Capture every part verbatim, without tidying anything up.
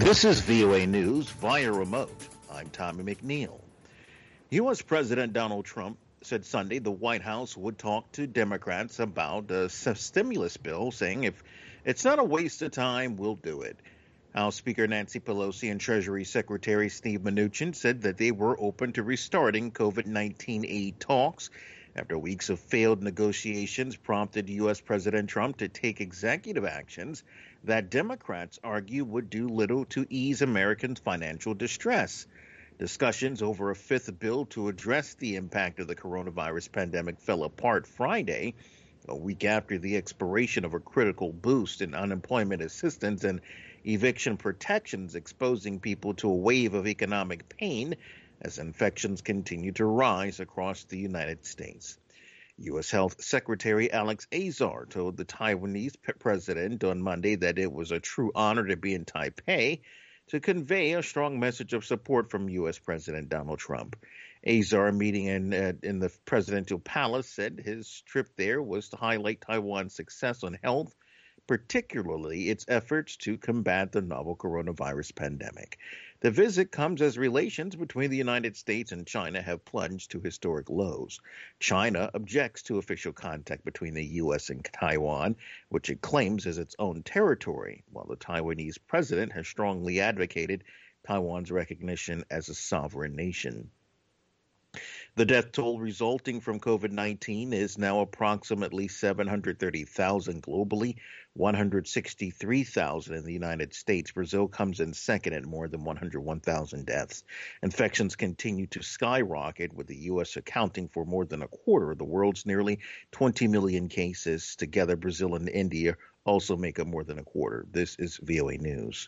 This is V O A News via remote. I'm Tommy McNeil. U S. President Donald Trump said Sunday the White House would talk to Democrats about a stimulus bill, saying if it's not a waste of time, we'll do it. House Speaker Nancy Pelosi and Treasury Secretary Steve Mnuchin said that they were open to restarting COVID nineteen aid talks after weeks of failed negotiations prompted U S. President Trump to take executive actions that Democrats argue would do little to ease Americans' financial distress. Discussions over a fifth bill to address the impact of the coronavirus pandemic fell apart Friday, a week after the expiration of a critical boost in unemployment assistance and eviction protections, exposing people to a wave of economic pain as infections continue to rise across the United States. U S. Health Secretary Alex Azar told the Taiwanese president on Monday that it was a true honor to be in Taipei to convey a strong message of support from U S. President Donald Trump. Azar, meeting in, uh, in the presidential palace, said his trip there was to highlight Taiwan's success on health, particularly its efforts to combat the novel coronavirus pandemic. The visit comes as relations between the United States and China have plunged to historic lows. China objects to official contact between the U S and Taiwan, which it claims is its own territory, while the Taiwanese president has strongly advocated Taiwan's recognition as a sovereign nation. The death toll resulting from COVID nineteen is now approximately seven hundred thirty thousand globally, one hundred sixty-three thousand in the United States. Brazil comes in second at more than one hundred one thousand deaths. Infections continue to skyrocket, with the U S accounting for more than a quarter of the world's nearly twenty million cases. Together, Brazil and India also make up more than a quarter. This is V O A News.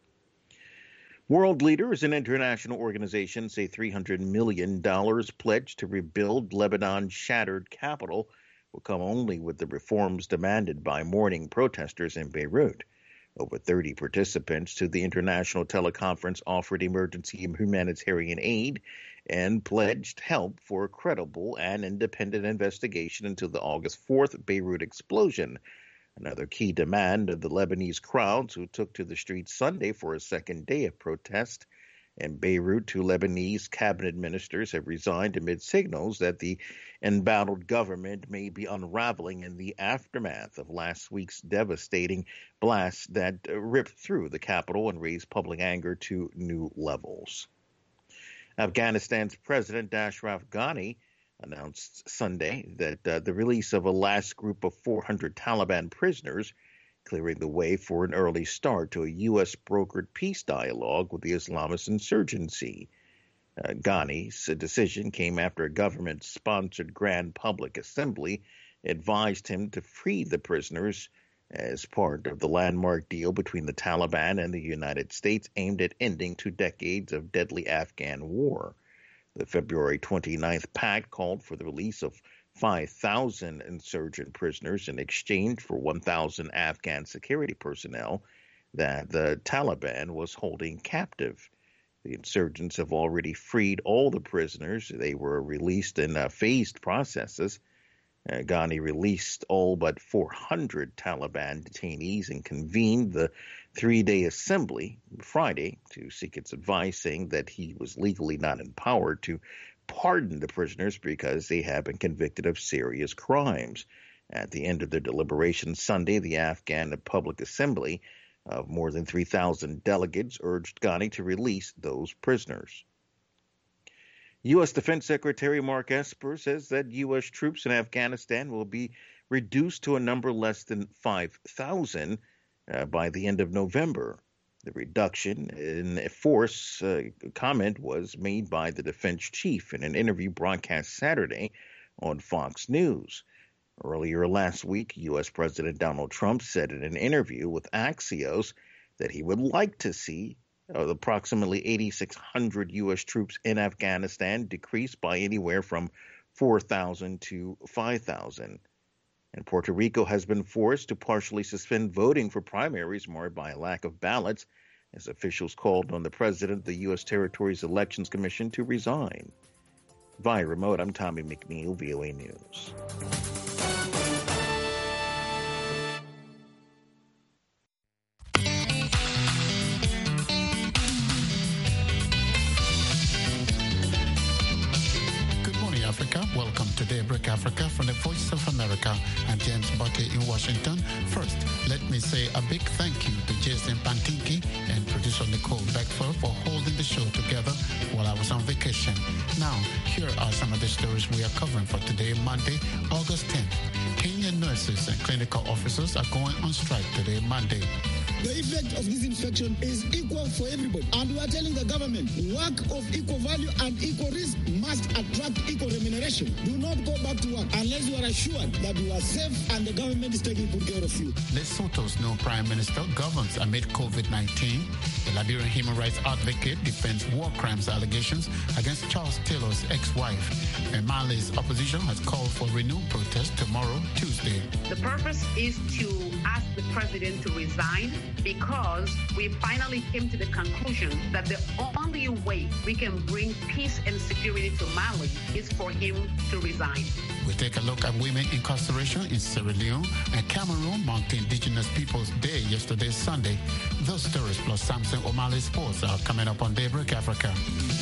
World leaders and international organizations say three hundred million dollars pledged to rebuild Lebanon's shattered capital will come only with the reforms demanded by mourning protesters in Beirut. Over thirty participants to the international teleconference offered emergency humanitarian aid and pledged help for a credible and independent investigation into the August fourth Beirut explosion. Another key demand of the Lebanese crowds who took to the streets Sunday for a second day of protest. In Beirut, two Lebanese cabinet ministers have resigned amid signals that the embattled government may be unraveling in the aftermath of last week's devastating blast that ripped through the capital and raised public anger to new levels. Afghanistan's President Ashraf Ghani announced Sunday that uh, the release of a last group of four hundred Taliban prisoners, clearing the way for an early start to a U S-brokered peace dialogue with the Islamist insurgency. Uh, Ghani's decision came after a government-sponsored Grand Public Assembly advised him to free the prisoners as part of the landmark deal between the Taliban and the United States aimed at ending two decades of deadly Afghan war. The February twenty-ninth pact called for the release of five thousand insurgent prisoners in exchange for one thousand Afghan security personnel that the Taliban was holding captive. The insurgents have already freed all the prisoners. They were released in uh, phased processes. Uh, Ghani released all but four hundred Taliban detainees and convened the three-day assembly Friday to seek its advice, saying that he was legally not empowered to pardon the prisoners because they have been convicted of serious crimes. At the end of their deliberations Sunday, the Afghan Public Assembly of more than three thousand delegates urged Ghani to release those prisoners. U S. Defense Secretary Mark Esper says that U S troops in Afghanistan will be reduced to a number less than five thousand uh, by the end of November. The reduction in force uh, comment was made by the defense chief in an interview broadcast Saturday on Fox News. Earlier last week, U S. President Donald Trump said in an interview with Axios that he would like to see Uh, approximately eighty-six hundred U S troops in Afghanistan decreased by anywhere from four thousand to five thousand. And Puerto Rico has been forced to partially suspend voting for primaries marred by a lack of ballots, as officials called on the president of the U S Territories Elections Commission to resign. Via remote, I'm Tommy McNeil, V O A News. Africa from the Voice of America. I'm James Butte in Washington. First, let me say a big thank you to Jason Pantinki and producer Nicole Beckford for holding the show together while I was on vacation. Now, here are some of the stories we are covering for today, Monday, August tenth. Kenyan nurses and clinical officers are going on strike today, Monday. The effect of this infection is equal for everybody. And we are telling the government, work of equal value and equal risk must attract equal remuneration. Do not go back to work unless you are assured that you are safe and the government is taking good care of you. Lesotho's new prime minister governs amid COVID nineteen. The Liberian human rights advocate defends war crimes allegations against Charles Taylor's ex-wife. And Mali's opposition has called for renewed protest tomorrow, Tuesday. The purpose is to ask the president to resign, because we finally came to the conclusion that the only way we can bring peace and security to Mali is for him to resign. We take a look at women incarceration in Sierra Leone and Cameroon marked Indigenous Peoples Day yesterday, Sunday. Those stories plus Samson O'Malley Sports are coming up on Daybreak Africa.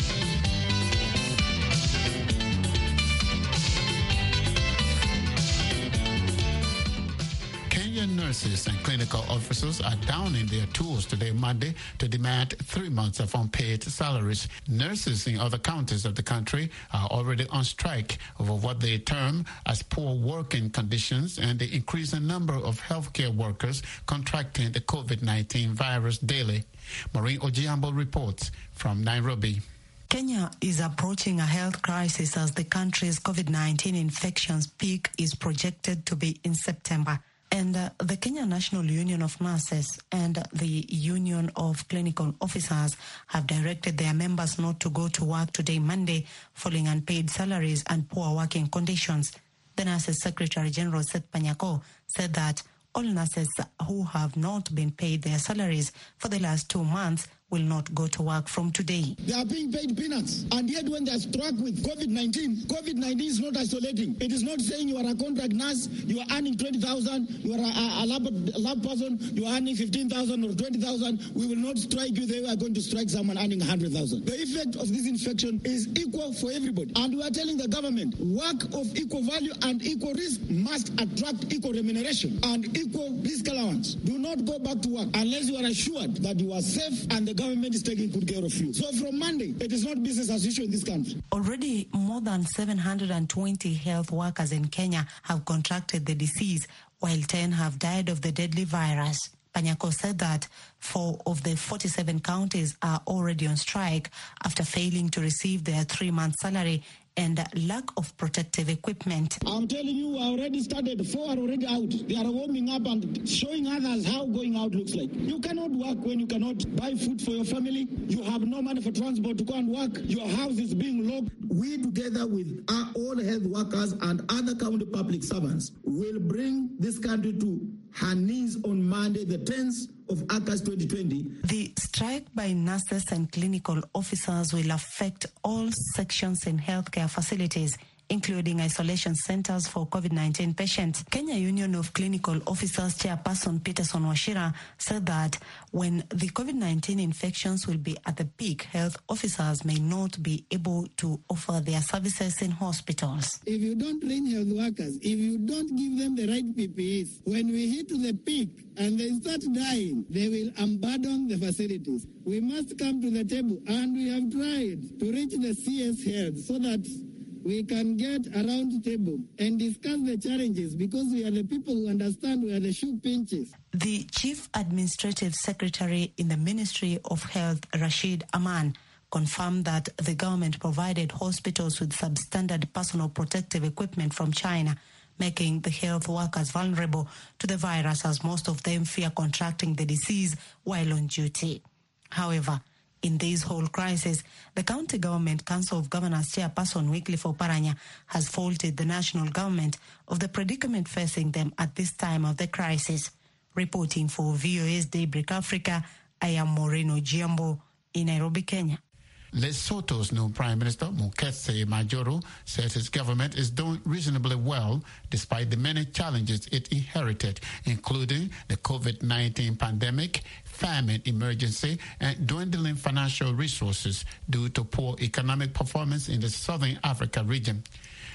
Nurses and clinical officers are down in their tools today, Monday, to demand three months of unpaid salaries. Nurses in other counties of the country are already on strike over what they term as poor working conditions and the increasing number of healthcare workers contracting the COVID nineteen virus daily. Maureen Ojiambo reports from Nairobi. Kenya is approaching a health crisis as the country's COVID nineteen infections peak is projected to be in September. And uh, the Kenya National Union of Nurses and the Union of Clinical Officers have directed their members not to go to work today, Monday, following unpaid salaries and poor working conditions. The Nurses Secretary General Seth Panyako said that all nurses who have not been paid their salaries for the last two months will not go to work from today. They are being paid peanuts. And yet when they are struck with COVID nineteen, COVID nineteen is not isolating. It is not saying you are a contract nurse, you are earning twenty thousand, you are a, a, lab, a lab person, you are earning fifteen thousand or twenty thousand. We will not strike you. They are going to strike someone earning one hundred thousand. The effect of this infection is equal for everybody. And we are telling the government, work of equal value and equal risk must attract equal remuneration and equal risk allowance. Do not go back to work unless you are assured that you are safe and the government is taking good care of you. So from Monday, it is not business as usual in this country. Already more than seven hundred twenty health workers in Kenya have contracted the disease, while ten have died of the deadly virus. Panyako said that four of the forty-seven counties are already on strike after failing to receive their three-month salary and lack of protective equipment. I'm telling you, I already started. Four are already out. They are warming up and showing others how going out looks like. You cannot work when you cannot buy food for your family. You have no money for transport to go and work. Your house is being locked. We, together with our all health workers and other county public servants, will bring this country to her knees on Monday, the tenth of August twenty twenty. The strike by nurses and clinical officers will affect all sections in healthcare facilities, including isolation centers for COVID nineteen patients. Kenya Union of Clinical Officers Chairperson Peterson Wachira said that when the COVID nineteen infections will be at the peak, health officers may not be able to offer their services in hospitals. If you don't train health workers, if you don't give them the right P P Es, when we hit the peak and they start dying, they will abandon the facilities. We must come to the table, and we have tried to reach the C S Health so that we can get a round table and discuss the challenges, because we are the people who understand where the shoe pinches. The Chief Administrative Secretary in the Ministry of Health, Rashid Aman, confirmed that the government provided hospitals with substandard personal protective equipment from China, making the health workers vulnerable to the virus, as most of them fear contracting the disease while on duty. However, in this whole crisis, the County Government Council of Governors Chairperson Wycliffe Oparanya has faulted the national government of the predicament facing them at this time of the crisis. Reporting for V O A's Daybreak Africa, I am Maureen Ojiambo in Nairobi, Kenya. Lesotho's new Prime Minister, Mokese Majoro, says his government is doing reasonably well despite the many challenges it inherited, including the COVID nineteen pandemic, famine emergency, and dwindling financial resources due to poor economic performance in the Southern Africa region.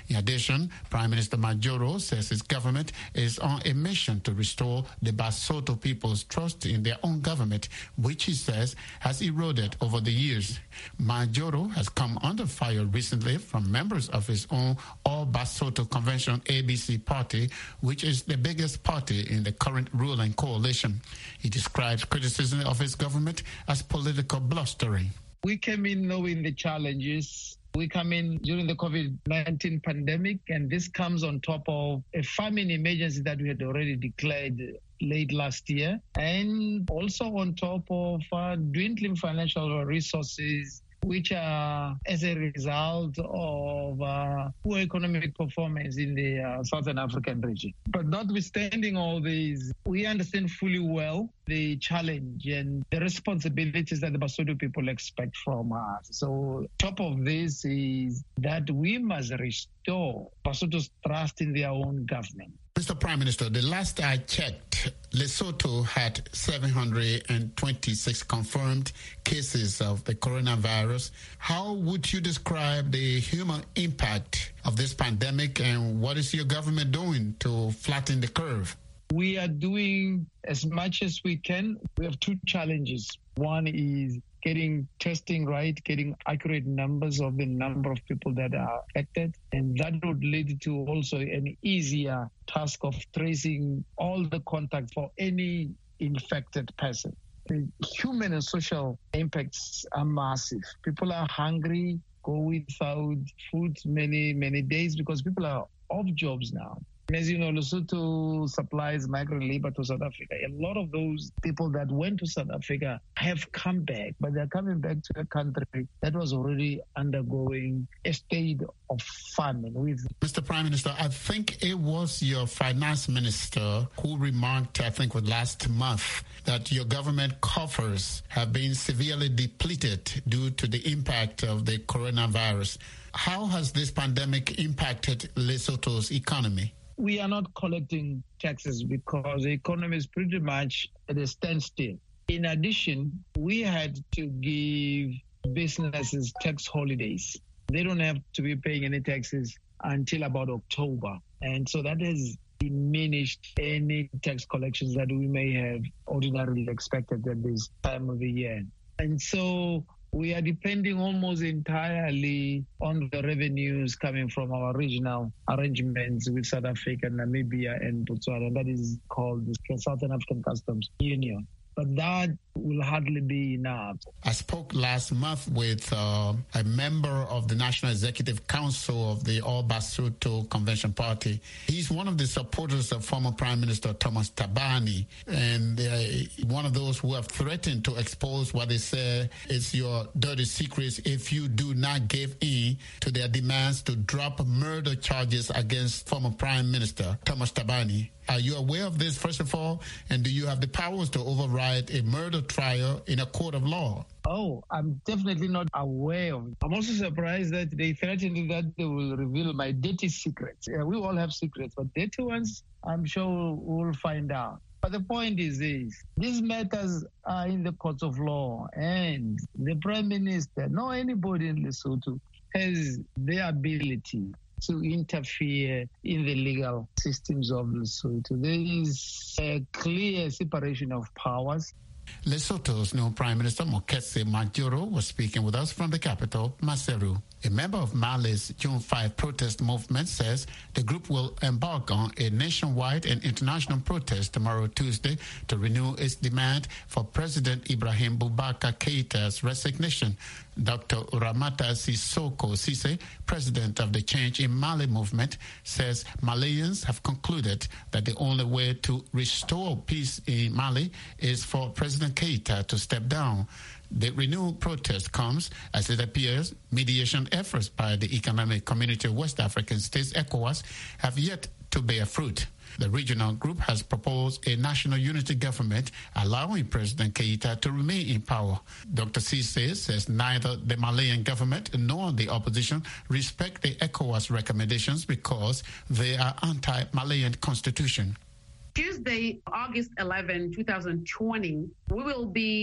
In addition, Prime Minister Majoro says his government is on a mission to restore the Basotho people's trust in their own government, which he says has eroded over the years. Majoro has come under fire recently from members of his own All Basotho Convention A B C party, which is the biggest party in the current ruling coalition. He describes criticism of his government as political blustering. We came in knowing the challenges. We come in during the COVID nineteen pandemic, and this comes on top of a famine emergency that we had already declared late last year, and also on top of uh, dwindling financial resources, which are as a result of uh, poor economic performance in the uh, Southern African region. But notwithstanding all these, we understand fully well the challenge and the responsibilities that the Basotho people expect from us. So top of this is that we must restore Basotho's trust in their own government. Mister Prime Minister, the last I checked, Lesotho had seven hundred twenty-six confirmed cases of the coronavirus. How would you describe the human impact of this pandemic, and what is your government doing to flatten the curve? We are doing as much as we can. We have two challenges. One is getting testing right, getting accurate numbers of the number of people that are affected. And that would lead to also an easier task of tracing all the contacts for any infected person. The human and social impacts are massive. People are hungry, go without food many, many days because people are off jobs now. As you know, Lesotho supplies migrant labor to South Africa. A lot of those people that went to South Africa have come back, but they're coming back to a country that was already undergoing a state of famine. With Mister Prime Minister, I think it was your finance minister who remarked, I think, with last month, that your government coffers have been severely depleted due to the impact of the coronavirus. How has this pandemic impacted Lesotho's economy? We are not collecting taxes because the economy is pretty much at a standstill. In addition, we had to give businesses tax holidays. They don't have to be paying any taxes until about October. And so that has diminished any tax collections that we may have ordinarily expected at this time of the year. And so we are depending almost entirely on the revenues coming from our regional arrangements with South Africa, Namibia, and Botswana. That is called the Southern African Customs Union. But that will hardly be enough. I spoke last month with uh, a member of the National Executive Council of the All Basotho Convention Party. He's one of the supporters of former Prime Minister Thomas Thabane, and uh, one of those who have threatened to expose what they say is your dirty secrets if you do not give in to their demands to drop murder charges against former Prime Minister Thomas Thabane. Are you aware of this, first of all, and do you have the powers to override a murder trial in a court of law? Oh, I'm definitely not aware of it. I'm also surprised that they threatened that they will reveal my dirty secrets. Yeah, we all have secrets, but dirty ones, I'm sure we'll find out. But the point is this, these matters are in the courts of law, and the Prime Minister, nor anybody in Lesotho, has the ability to interfere in the legal systems of Lesotho. There is a clear separation of powers. Lesotho's new Prime Minister Mokese Majoro was speaking with us from the capital, Maseru. A member of Mali's June fifth protest movement says the group will embark on a nationwide and international protest tomorrow, Tuesday, to renew its demand for President Ibrahim Boubacar Keita's resignation. Doctor Ramata Sissoko Cisse, president of the Change in Mali movement, says Malians have concluded that the only way to restore peace in Mali is for President Keita to step down. The renewed protest comes as it appears mediation efforts by the Economic Community of West African States, ECOWAS, have yet to bear fruit. The regional group has proposed a national unity government allowing President Keita to remain in power. Doctor Cisse says neither the Malian government nor the opposition respect the ECOWAS recommendations because they are anti-Malian constitution. Tuesday, August eleventh, twenty twenty, we will be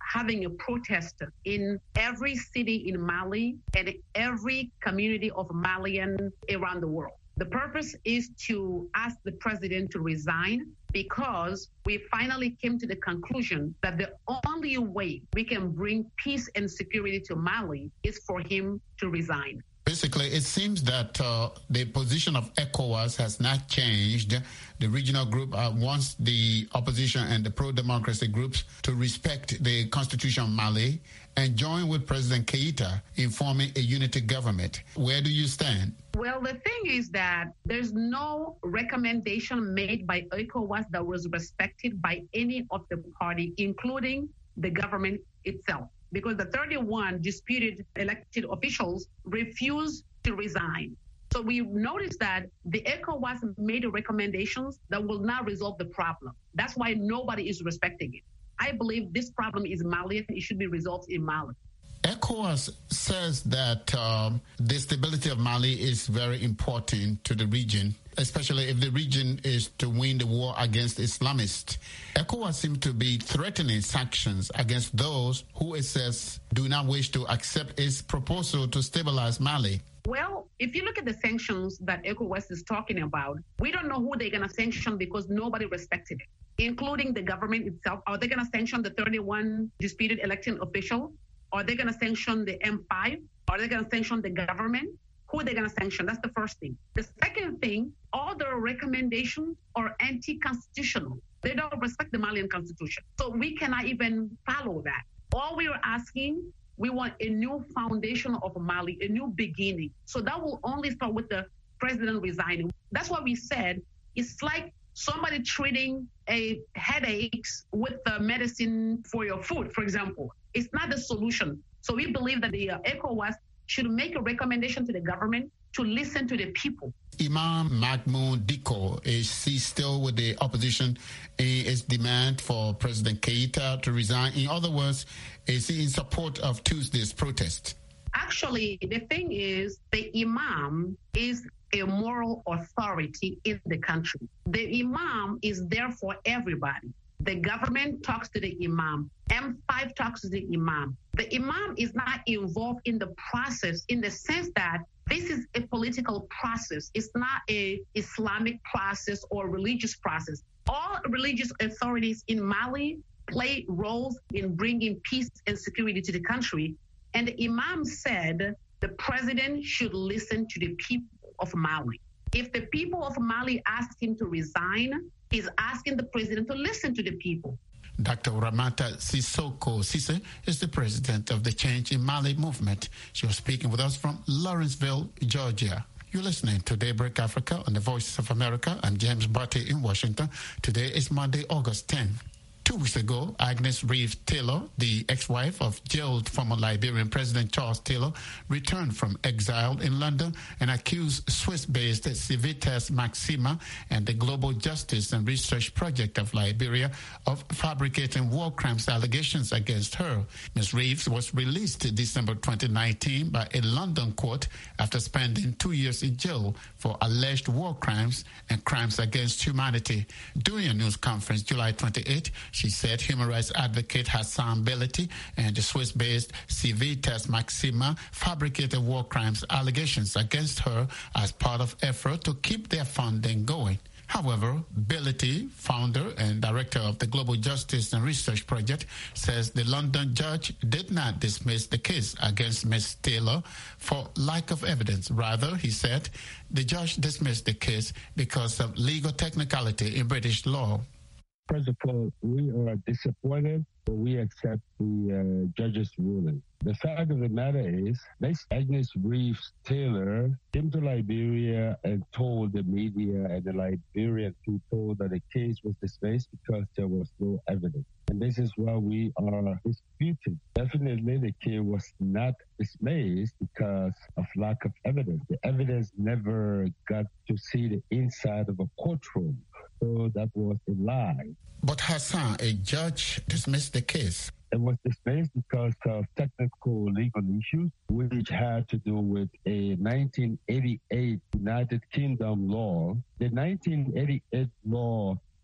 having a protest in every city in Mali and every community of Malian around the world. The purpose is to ask the president to resign because we finally came to the conclusion that the only way we can bring peace and security to Mali is for him to resign. Basically, it seems that uh, the position of ECOWAS has not changed. The regional group uh, wants the opposition and the pro-democracy groups to respect the constitution of Mali and join with President Keita in forming a unity government. Where do you stand? Well, the thing is that there's no recommendation made by ECOWAS that was respected by any of the party, including the government itself, because the thirty-one disputed elected officials refused to resign. So we noticed that the ECOWAS made recommendations that will not resolve the problem. That's why nobody is respecting it. I believe this problem is Malian. It should be resolved in Mali. ECOWAS says that um, the stability of Mali is very important to the region, especially if the region is to win the war against Islamists. ECOWAS seems to be threatening sanctions against those who it says do not wish to accept its proposal to stabilize Mali. Well, if you look at the sanctions that ECOWAS is talking about, we don't know who they're going to sanction because nobody respected it, including the government itself. Are they going to sanction the thirty-one disputed elected official? Are they going to sanction the M five? Are they going to sanction the government? Who are they going to sanction? That's the first thing. The second thing, all the recommendations are anti-constitutional. They don't respect the Malian constitution. So we cannot even follow that. All we are asking, we want a new foundation of Mali, a new beginning. So that will only start with the president resigning. That's why we said it's like somebody treating a headaches with the medicine for your food, for example. It's not the solution. So we believe that the uh, ECOWAS should make a recommendation to the government to listen to the people. Imam Mahmoud Dicko, is he still with the opposition in his demand for President Keita to resign? In other words, is he in support of Tuesday's protest? Actually, the thing is, the Imam is a moral authority in the country. The Imam is there for everybody. The government talks to the Imam. M five talks to the Imam. The Imam is not involved in the process in the sense that this is a political process. It's not a Islamic process or religious process. All religious authorities in Mali play roles in bringing peace and security to the country. And the Imam said the president should listen to the people of Mali. If the people of Mali ask him to resign, he's asking the president to listen to the people. Doctor Ramata Sissoko Cisse is the president of the Change in Mali movement. She was speaking with us from Lawrenceville, Georgia. You're listening to Daybreak Africa on the Voices of America. I'm James Barty in Washington. Today is Monday, August tenth. Two weeks ago, Agnes Reeves Taylor, the ex-wife of jailed former Liberian President Charles Taylor, returned from exile in London and accused Swiss-based Civitas Maxima and the Global Justice and Research Project of Liberia of fabricating war crimes allegations against her. Miz Reeves was released in December twenty nineteen by a London court after spending two years in jail for alleged war crimes and crimes against humanity. During a news conference July twenty-eighth, she said human rights advocate Hassan Belati and the Swiss-based Civitas Maxima fabricated war crimes allegations against her as part of effort to keep their funding going. However, Belati, founder and director of the Global Justice and Research Project, says the London judge did not dismiss the case against Miz Taylor for lack of evidence. Rather, he said, the judge dismissed the case because of legal technicality in British law. First of all, we are disappointed, but we accept the uh, judge's ruling. The fact of the matter is, Miz Agnes Reeves Taylor came to Liberia and told the media and the Liberian people that the case was dismissed because there was no evidence. And this is why we are disputing. Definitely the case was not dismissed because of lack of evidence. The evidence never got to see the inside of a courtroom. So that was a lie. But Hassan, a judge dismissed the case. It was dismissed because of technical legal issues, which had to do with a nineteen eighty-eight United Kingdom law. The nineteen eighty-eight law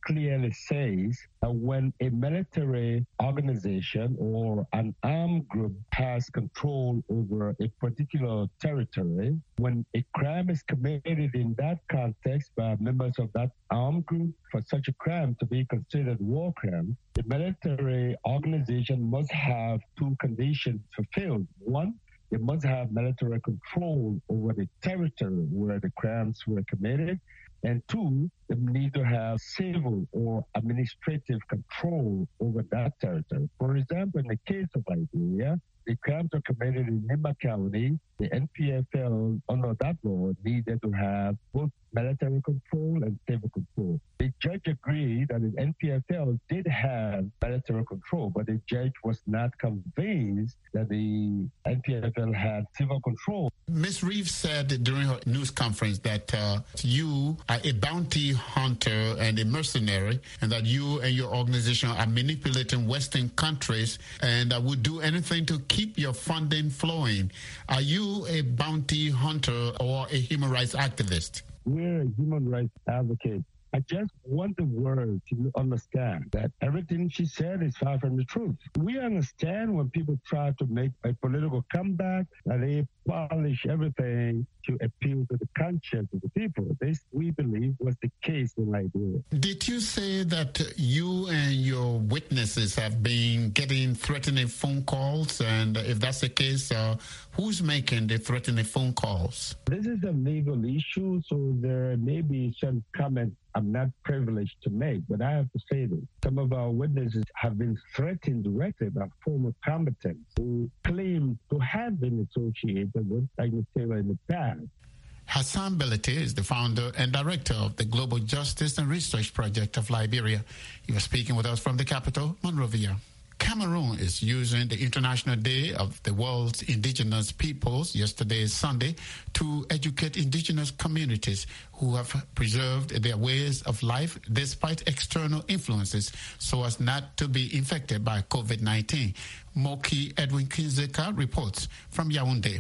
clearly says that when a military organization or an armed group has control over a particular territory, when a crime is committed in that context by members of that armed group, for such a crime to be considered war crime, the military organization must have two conditions fulfilled. One, they must have military control over the territory where the crimes were committed. And two, they need to have civil or administrative control over that territory. For example, in the case of Liberia, the crimes are committed in Nimba County. The N P F L, under that law, needed to have both military control and civil control. The judge agreed that the N P F L did have military control, but the judge was not convinced that the N P F L had civil control. Miz Reeves said during her news conference that uh, you are a bounty hunter and a mercenary, and that you and your organization are manipulating Western countries and uh, would do anything to keep your funding flowing. Are you a bounty hunter or a human rights activist? We're a human rights advocate. I just want the world to understand that everything she said is far from the truth. We understand when people try to make a political comeback, that they polish everything to appeal to the conscience of the people. This, we believe, was the case in Liberia. Did you say that you and your witnesses have been getting threatening phone calls? And if that's the case, uh, who's making the threatening phone calls? This is a legal issue, so there may be some comments I'm not privileged to make, but I have to say this. Some of our witnesses have been threatened directly by former combatants who claim to have been associated with Agnes Taylor in the past. Hassan Belete is the founder and director of the Global Justice and Research Project of Liberia. You are speaking with us from the capital, Monrovia. Cameroon is using the International Day of the World's Indigenous Peoples, yesterday Sunday, to educate indigenous communities who have preserved their ways of life despite external influences so as not to be infected by COVID nineteen. Moki Edwin Kinzeka reports from Yaoundé.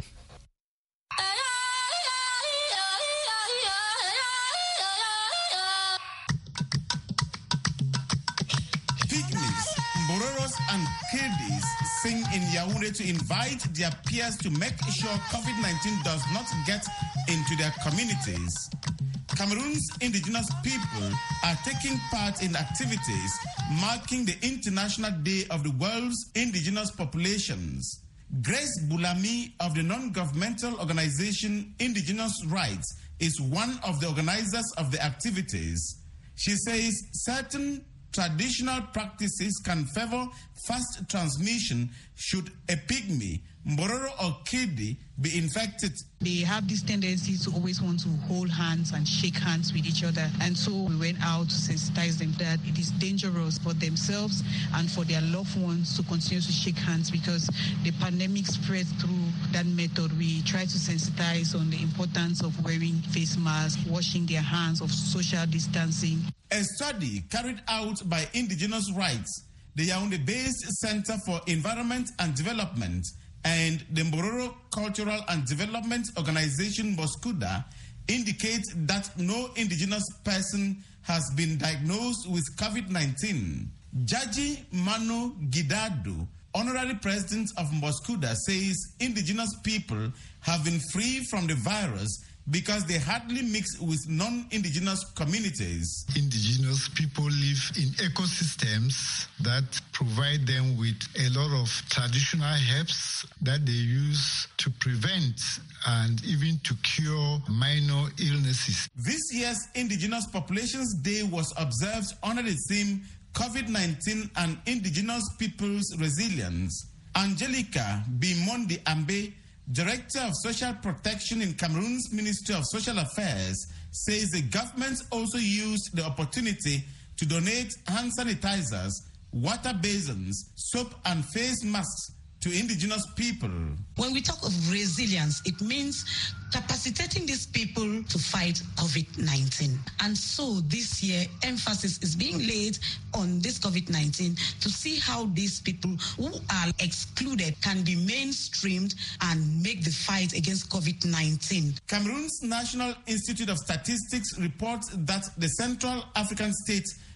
Mboreros and Kedis sing in Yaoundé to invite their peers to make sure COVID nineteen does not get into their communities. Cameroon's indigenous people are taking part in activities marking the International Day of the World's Indigenous Populations. Grace Boulami of the non-governmental organization Indigenous Rights is one of the organizers of the activities. She says certain traditional practices can favor fast transmission should a pygmy, Mbororo or Kedi, be infected. They have this tendency to always want to hold hands and shake hands with each other. And so we went out to sensitize them that it is dangerous for themselves and for their loved ones to continue to shake hands because the pandemic spread through that method. We try to sensitize on the importance of wearing face masks, washing their hands, of social distancing. A study carried out by Indigenous Rights, the Yaoundé-based Center for Environment and Development, and the Mbororo Cultural and Development Organization, Moskuda, indicates that no indigenous person has been diagnosed with COVID nineteen. Jaji Manu Gidado, honorary president of Moskuda, says indigenous people have been free from the virus because they hardly mix with non-indigenous communities. Indigenous people live in ecosystems that provide them with a lot of traditional herbs that they use to prevent and even to cure minor illnesses. This year's Indigenous Populations Day was observed under the theme COVID nineteen and Indigenous Peoples' Resilience. Angelica Bimondi Ambe, Director of Social Protection in Cameroon's Ministry of Social Affairs, says the government also used the opportunity to donate hand sanitizers, water basins, soap and face masks to indigenous people. When we talk of resilience, it means capacitating these people to fight COVID nineteen. And so this year, emphasis is being laid on this COVID nineteen to see how these people who are excluded can be mainstreamed and make the fight against COVID nineteen. Cameroon's National Institute of Statistics reports that the Central African state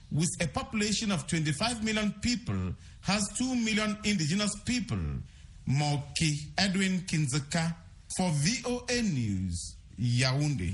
with a population of twenty-five million people, has two million indigenous people. Moki Edwin Kinzeka for V O A News, Yaoundé.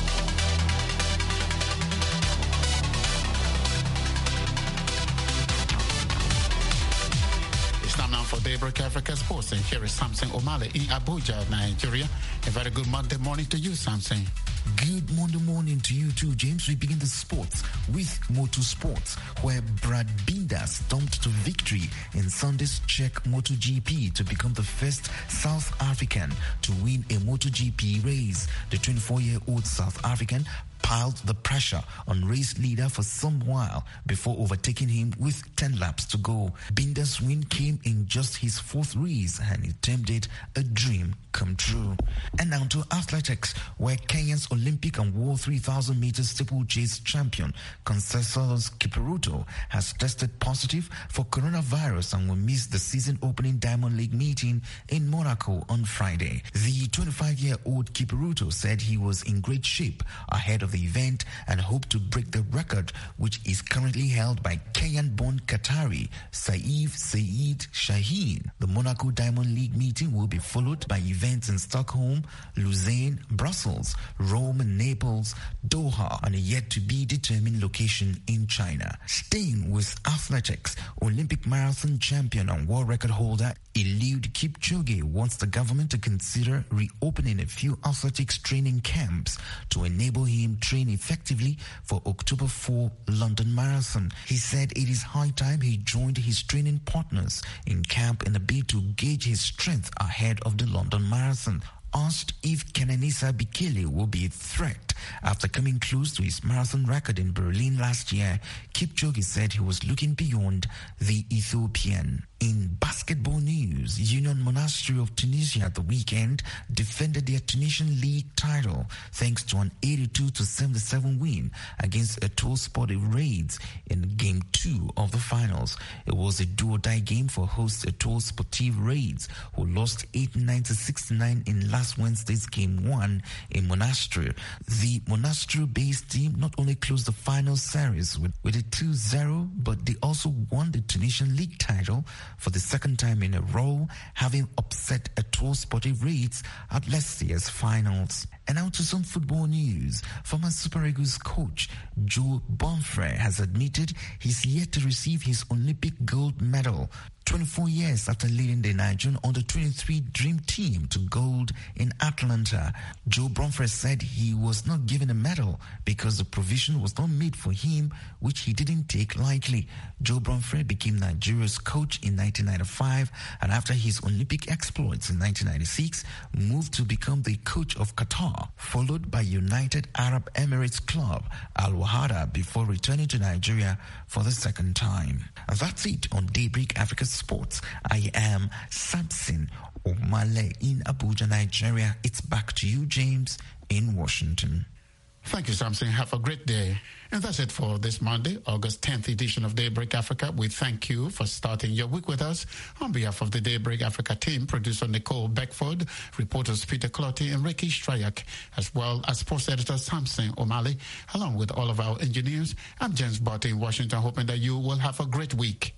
Now for Daybreak Africa Sports, and here is Samson Omale in Abuja, Nigeria. A very good Monday morning to you, Samson. Good Monday morning to you too, James. We begin the sports with motorsports, where Brad Binder stomped to victory in Sunday's Czech MotoGP to become the first South African to win a MotoGP race. The twenty-four-year-old South African piled the pressure on race leader for some while before overtaking him with ten laps to go. Binder's win came in just his fourth race, and he termed it a dream come true. And now to athletics, where Kenya's Olympic and World three thousand meters steeplechase champion Conseslus Kipruto has tested positive for coronavirus and will miss the season-opening Diamond League meeting in Monaco on Friday. The twenty-five-year-old Kipruto said he was in great shape ahead of the event and hoped to break the record, which is currently held by Kenyan-born Qatari Saif Saeed Shaheen. The Monaco Diamond League meeting will be followed by events in Stockholm, Lausanne, Brussels, Rome, Naples, Doha, and a yet-to-be-determined location in China. Staying with athletics, Olympic marathon champion and world record holder Eliud Kipchoge wants the government to consider reopening a few athletics training camps to enable him train effectively for October fourth London Marathon. He said it is high time he joined his training partners in camp in a bid to gauge his strength ahead of the London Marathon. Asked if Kenenisa Bekele will be a threat after coming close to his marathon record in Berlin last year, Kipchoge said he was looking beyond the Ethiopian. In basketball news, Union Monastery of Tunisia at the weekend defended their Tunisian league title thanks to an eighty-two to seventy-seven win against Etoile Sportive Raids in game two of the finals. It was a do-or-die game for host Etoile Sportive Raids, who lost eighty-nine to sixty-nine in last Wednesday's game one in Monastery. The Monastery-based team not only closed the final series with, with a two zero, but they also won the Tunisian league title for the second time in a row, having upset Etoile Sportive Raids at last year's finals. And now to some football news. Former Super Eagles coach Joe Bonfrey has admitted he's yet to receive his Olympic gold medal, twenty-four years after leading the Nigerian under twenty-three Dream Team to gold in Atlanta. Joe Bonfrey said he was not given a medal because the provision was not made for him, which he didn't take lightly. Joe Bonfrey became Nigeria's coach in nineteen ninety-five, and after his Olympic exploits in nineteen ninety-six, moved to become the coach of Qatar, followed by United Arab Emirates club Al Wahada before returning to Nigeria for the second time. And that's it on Daybreak Africa Sports. I am Samson Omale in Abuja, Nigeria. It's back to you, James, in Washington. Thank you, Samson. Have a great day. And that's it for this Monday, August tenth edition of Daybreak Africa. We thank you for starting your week with us. On behalf of the Daybreak Africa team, producer Nicole Beckford, reporters Peter Clotty and Ricky Strayak, as well as sports editor Samson Omale, along with all of our engineers, I'm James Bott in Washington, hoping that you will have a great week.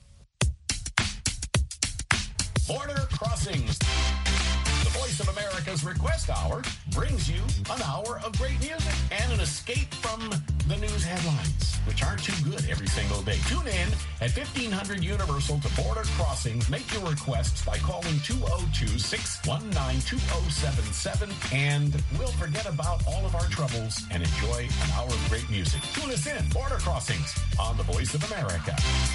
Border Crossings. The Voice of America's Request Hour brings you an hour of great music and an escape from the news headlines, which aren't too good every single day. Tune in at fifteen hundred Universal to Border Crossings. Make your requests by calling two oh two, six one nine, two oh seven seven, and we'll forget about all of our troubles and enjoy an hour of great music. Tune us in, Border Crossings, on the Voice of America.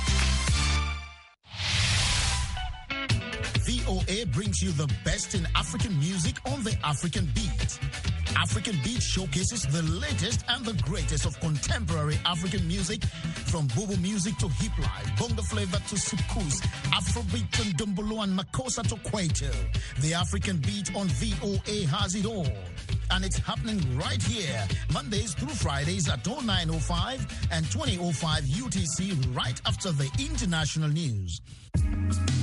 V O A brings you the best in African music on the African Beat. African Beat showcases the latest and the greatest of contemporary African music, from Bobo music to hip life, bongo flavor to soukous, Afrobeat and Dumbolo and Makossa to Kwaito. The African Beat on V O A has it all. And it's happening right here, Mondays through Fridays at oh nine oh five and twenty oh five U T C, right after the international news.